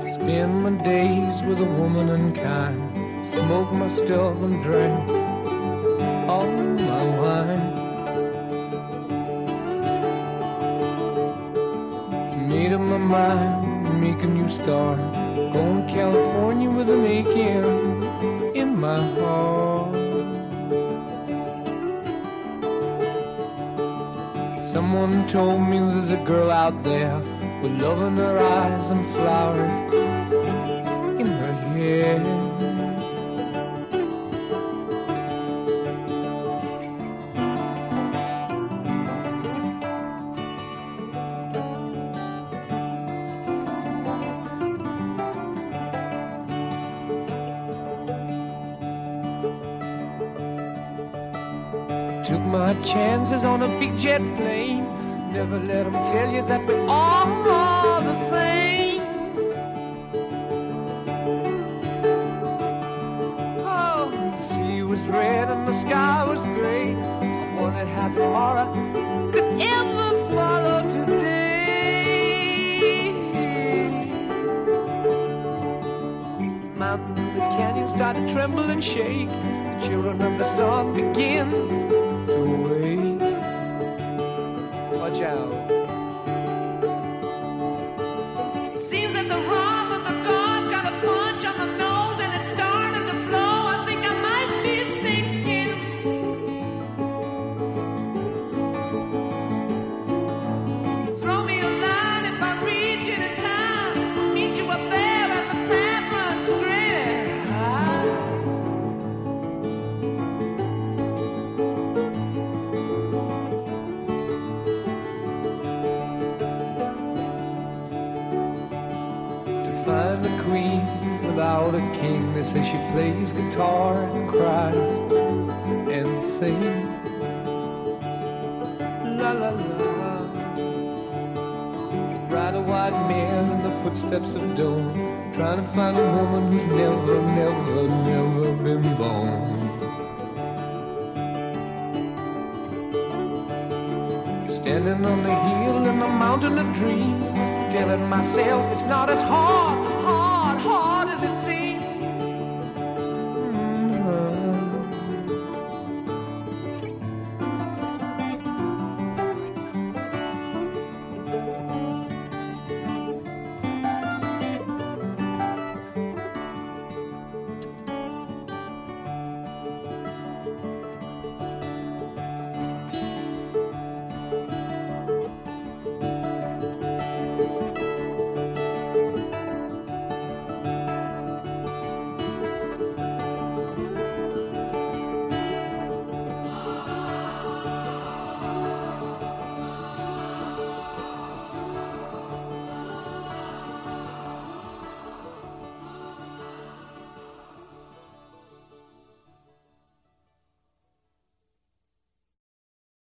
Spend my days with a woman unkind, smoke my stuff and drink all my wine. Made up my mind, make a new start, going to California with an aching in my heart. Someone told me there's a girl out there with love in her eyes and flowers in her hair. Took my chances on a big jet plane. Never let them tell you that we're all the same. Oh, the sea was red and the sky was gray. I wondered how tomorrow could ever follow today. Mountains and the canyon started to tremble and shake. The children of the sun began to wake. Watch out. It seems that the wrath of the gods got a punch on the nose and it started to flow. I think I might be sinking. Throw me a line if I reach it in time. Meet you up there and the path runs straight. Find a queen without a king. They say she plays guitar and cries and sings. La la la. Ride a white mare in the footsteps of dawn, trying to find a woman who's never, never, never been born. Standing on the hill in the mountain of dreams, telling myself it's not as hard